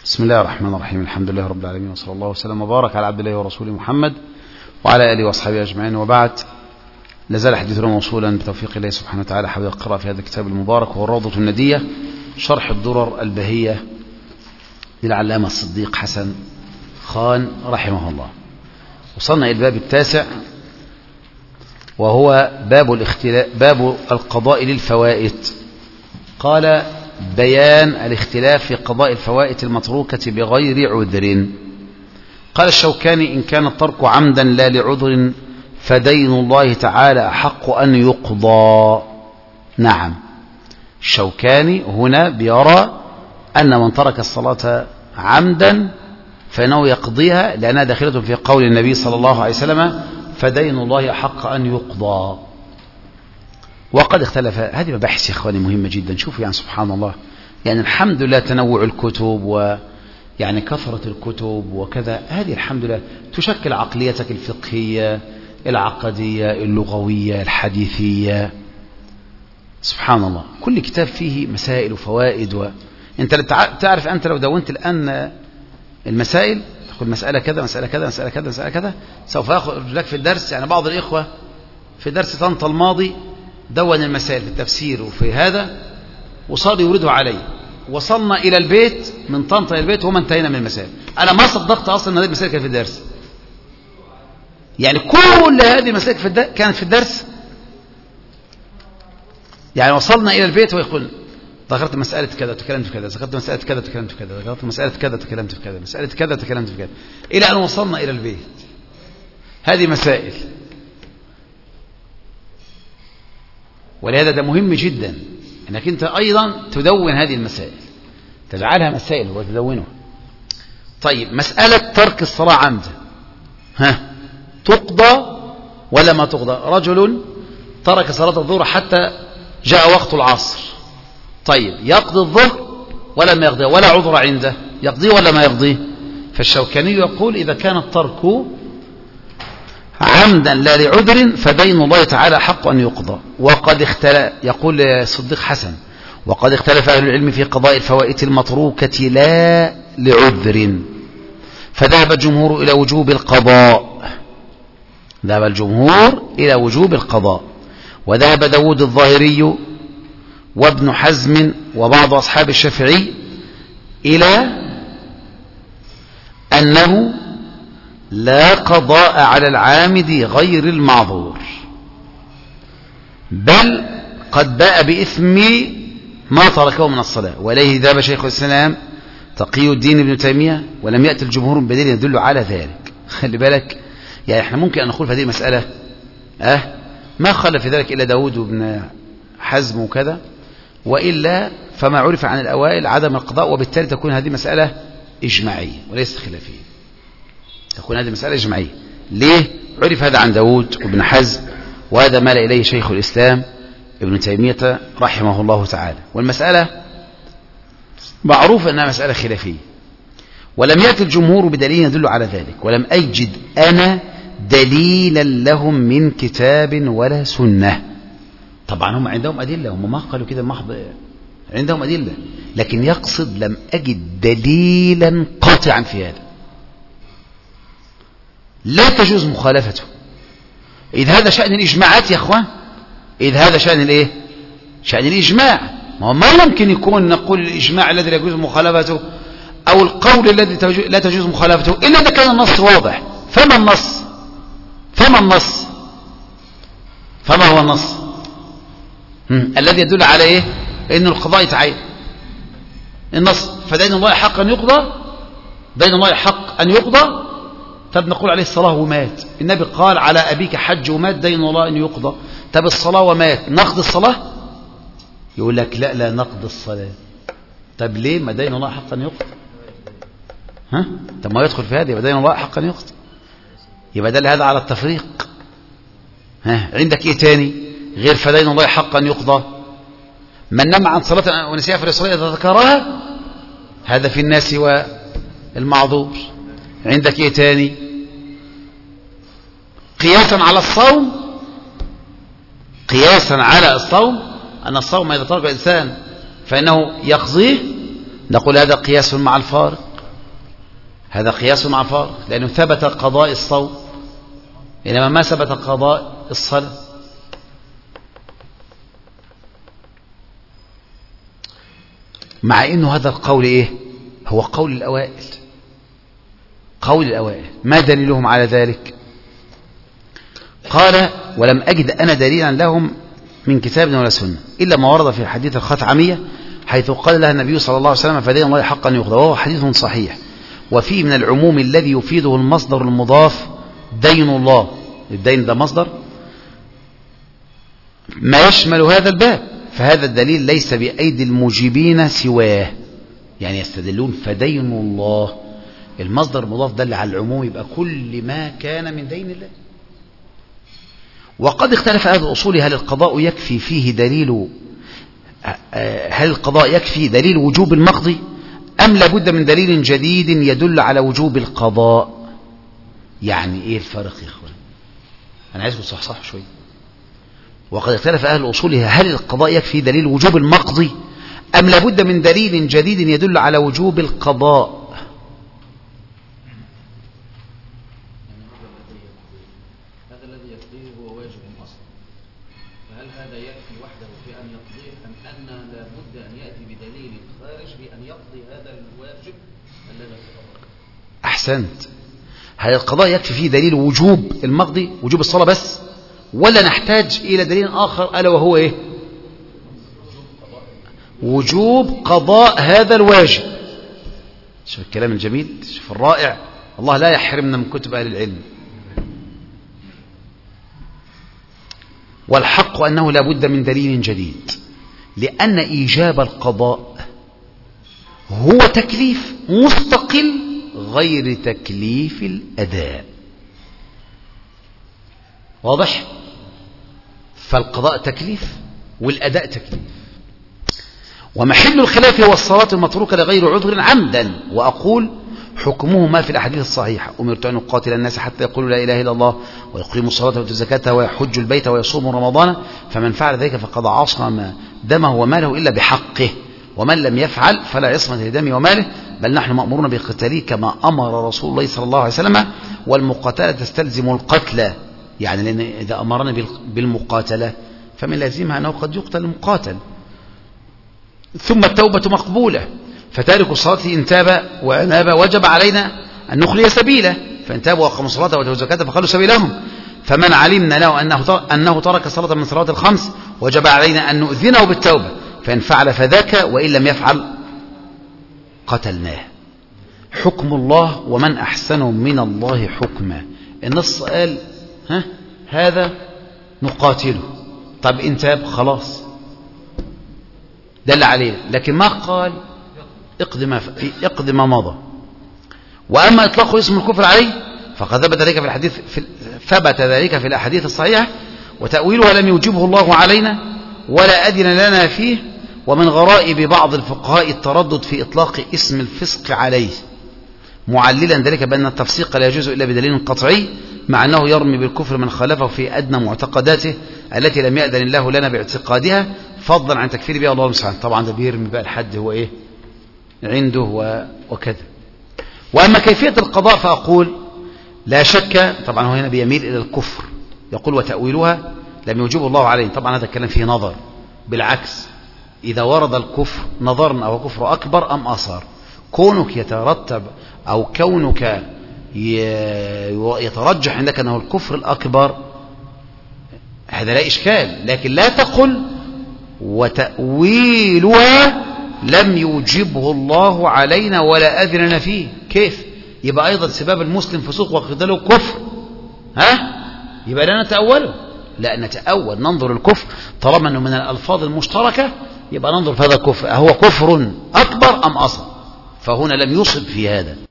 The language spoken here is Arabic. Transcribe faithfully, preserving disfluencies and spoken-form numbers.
بسم الله الرحمن الرحيم. الحمد لله رب العالمين، وصلى الله وسلم وبارك على عبد الله ورسوله محمد وعلى آله وأصحابه أجمعين، وبعد. لازال حديثنا موصولا بتوفيق الله سبحانه وتعالى حول القراءة في هذا الكتاب المبارك، وهو الروضة الندية شرح الدرر البهية للعلامة الصديق حسن خان رحمه الله. وصلنا إلى الباب التاسع، وهو باب الاختلاف باب القضاء للفوائت. قال: بيان الاختلاف في قضاء الفوائت المتروكة بغير عذر. قال الشوكاني: إن كان الترك عمدا لا لعذر فدين الله تعالى أحق أن يقضى. نعم، الشوكاني هنا بيرى أن من ترك الصلاة عمدا فإنه يقضيها، لأنها داخلة في قول النبي صلى الله عليه وسلم: فدين الله أحق أن يقضى. وقد اختلف. هذه مباحث يا إخواني مهمة جدا. شوفوا يعني سبحان الله، يعني الحمد لله تنوع الكتب ويعني كثرة الكتب وكذا، هذه الحمد لله تشكل عقليتك الفقهية العقدية اللغوية الحديثية. سبحان الله، كل كتاب فيه مسائل وفوائد. و... انت تعرف أنت لو دونت الآن المسائل، تقول مسألة كذا مسألة كذا مسألة كذا مسألة كذا، سوف أخرج لك في الدرس. يعني بعض الإخوة في درس طنطا الماضي دون المسائل في التفسير وفي هذا، وصار يوردها علي. وصلنا إلى البيت من طنطا إلى البيت وما انتهينا من المسائل. أنا ما صدقت أصلا أن هذه المسائل كانت في الدرس. يعني كل هذه المسائل في الدرس كانت في الدرس. يعني وصلنا إلى البيت ويقول: ذكرت مسألة كذا وتكلمت في كذا، ذكرت مسألة كذا وتكلمت في كذا، ذكرت مسألة كذا وتكلمت في كذا، مسألة كذا وتكلمت في كذا، إلى أن وصلنا إلى البيت. هذه مسائل. ولهذا ده مهم جدا أنك أنت أيضا تدون هذه المسائل، تجعلها مسائل وتدونها. طيب، مسألة ترك الصلاة عمدا، ها تقضى ولا ما تقضى؟ رجل ترك صلاة الظهر حتى جاء وقت العصر. طيب، يقضي الظهر ولا ما يقضيه؟ ولا عذر عنده، يقضيه ولا ما يقضيه؟ فالشوكاني يقول: إذا كان الترك عمدا لا لعذر فدين الله تعالى حق أن يقضى. وقد اختلف، يقول الصديق حسن: وقد اختلف أهل العلم في قضاء الفوائت المتروكة لا لعذر، فذهب الجمهور إلى وجوب القضاء. ذهب الجمهور إلى وجوب القضاء، وذهب داود الظاهري وابن حزم وبعض أصحاب الشافعي إلى أنه لا قضاء على العامد غير المعذور، بل قد باء بإثم ما تركه من الصلاة. وإليه ذهب شيخ الإسلام تقي الدين ابن تيمية، ولم يأتي الجمهور بدليل يدل على ذلك. خلي بالك، يعني احنا ممكن أن نقول في هذه المسألة أه ما خلف في ذلك إلا داود وابن حزم وكذا، وإلا فما عرف عن الأوائل عدم القضاء، وبالتالي تكون هذه مسألة إجماعية وليست خلافية. تكون هذه مسألة إجماعية. ليه؟ عرف هذا عن داود وابن حزم، وهذا مال إليه شيخ الإسلام ابن تيمية رحمه الله تعالى. والمسألة معروف أنها مسألة خلافية، ولم يأتي الجمهور بدليل يدل على ذلك، ولم أجد أنا دليلا لهم من كتاب ولا سنة. طبعا هم عندهم أدلة، هم ما قالوا كده محض، عندهم أدلة، لكن يقصد لم أجد دليلا قاطعا في هذا. لا تجوز مخالفته، إذ هذا شأن الإجماعات يا أخوان. إذ هذا شأن الإيه؟ شأن الإجماع. ما ما يمكن يكون نقول الإجماع الذي لا يجوز مخالفته أو القول الذي لا تجوز مخالفته إلا إذا كان النص واضح. فما النص؟ فما النص؟ فما هو النص الذي يدل على إيه؟ إن القضاء يتعين. النص: فدين الله حق أن يقضى، دين الله حق أن يقضى. طب نقول عليه الصلاة ومات، النبي قال: على أبيك حج ومات، دين الله أن يقضى. طب الصلاة ومات، نقضي الصلاة؟ يقول لك: لا لا نقضي الصلاة. طب ليه؟ ما دين الله حق أن يقضى. ها؟ طب ما يدخل في هذا، يبقى دين الله حق أن يقضى، يبقى دل هذا على التفريق. ها؟ عندك إيه تاني غير فدين الله حق أن يقضى؟ من نم عن صلاة ونسيها في الصلاة إذا ذكرها، هذا في الناس والمعذور. عندك إيه تاني؟ قياسا على الصوم، قياسا على الصوم أن الصوم إذا ترك الإنسان فإنه يقضيه، نقول هذا قياس مع الفارق. هذا قياس مع فارق، لأنه ثبت قضاء الصوم إنما ما ثبت قضاء الصلاة. مع إنه هذا القول إيه؟ هو قول الأوائل، قول الأوائل. ما دليلهم على ذلك؟ قال: ولم أجد أنا دليلا لهم من كتاب ولا سنة إلا ما ورد في حديث الخثعمية حيث قال لها النبي صلى الله عليه وسلم: فدين الله حقا يقضى، وهو حديث صحيح. وفيه من العموم الذي يفيده المصدر المضاف دين الله، الدين ده مصدر ما يشمل هذا الباب، فهذا الدليل ليس بأيدي المجيبين سواه. يعني يستدلون فدين الله، المصدر المضاف دل على العموم، يبقى كل ما كان من دين الله. وقد اختلف أهل الأصول هل القضاء يكفي فيه دليل هل القضاء يكفي دليل وجوب المقضي أم لابد من دليل جديد يدل على وجوب القضاء؟ يعني إيه الفرق يا إخوان؟ أنا عايزكم تصحصحوا شوية. وقد اختلف أهل الأصول هل القضاء يكفي دليل وجوب المقضي أم لابد من دليل جديد يدل على وجوب القضاء؟ هذا الذي يقضيه هو واجب أصلا، فهل هذا يكفي وحده في أن يقضيه أم أن لابد أن يأتي بدليل خارج في أن يقضي هذا الواجب الذي أحسنت. هل القضاء يكفي فيه دليل وجوب المقضي، وجوب الصلاة بس، ولا نحتاج إلى دليل آخر ألا وهو إيه؟ وجوب قضاء هذا الواجب. شوف الكلام الجميل، شوف الرائع، الله لا يحرمنا من كتب أهل العلم. والحق أنه لا بد من دليل جديد، لأن إيجاب القضاء هو تكليف مستقل غير تكليف الأداء. واضح؟ فالقضاء تكليف والأداء تكليف. ومحل الخلاف هو الصلاة المتروكة لغير عذر عمدا. وأقول حكمه ما في الأحاديث الصحيحة: أمرت أن أقاتل الناس حتى يقولوا لا إله إلا الله ويقيموا الصلاة ويؤتوا الزكاة ويحجوا البيت ويصوموا رمضان، فمن فعل ذلك فقد عصم دمه وماله إلا بحقه، ومن لم يفعل فلا عصمة لدمه وماله، بل نحن مأمورون بقتاله كما أمر رسول الله صلى الله عليه وسلم. والمقاتلة تستلزم القتل، يعني لأن إذا أمرنا بالمقاتلة فمن لازمها أنه قد يقتل المقاتل. ثم التوبة مقبولة، فتارك الصلاة إن تاب وأناب وجب علينا أن نخلي سبيله، فإن تابوا وأقاموا الصلاة وآتوا الزكاة فخلوا سبيلهم. فمن علمنا له أنه أنه ترك صلاة من صلاة الخمس وجب علينا أن نؤذنه بالتوبة، فإن فعل فذاك، وإن لم يفعل قتلناه. حكم الله ومن أحسن من الله حكما. النص قال ها هذا نقاتله، طب إن تاب خلاص دل عليه، لكن ما قال اقضي ما اقضي ما مضى. وأما إطلاق اسم الكفر عليه فقد ثبت ذلك في الحديث في ثبت ذلك في الأحاديث الصحيحة، وتأويلها لم يوجبه الله علينا ولا أذن لنا فيه. ومن غرائب بعض الفقهاء التردد في إطلاق اسم الفسق عليه، معللا ذلك بأن التفسيق لا يجوز إلا بدليل قطعي، مع أنه يرمي بالكفر من خالفه في أدنى معتقداته التي لم يأذن الله لنا باعتقادها، فضلا عن تكفير بها الله سبحانه. طبعا ده بيرمي بقى الحد هو إيه عنده وكذا. وأما كيفية القضاء فأقول لا شك، طبعا هو هنا بيميل إلى الكفر، يقول وتأويلها لم يوجب الله عليه. طبعا هذا الكلام فيه نظر، بالعكس إذا ورد الكفر نظرنا هو كفر أكبر أم أصغر. كونك يترتب أو كونك يترجح عندك أنه الكفر الأكبر هذا لا إشكال، لكن لا تقل وتأويلها لم يوجبه الله علينا ولا أذننا فيه. كيف يبقى أيضا سباب المسلم فسوق وقتاله كفر؟ ها يبقى لا نتأوله، لا نتأول، ننظر الكفر طالما أنه من الألفاظ المشتركة يبقى ننظر في هذا الكفر هو كفر أكبر أم أصغر، فهنا لم يصب في هذا.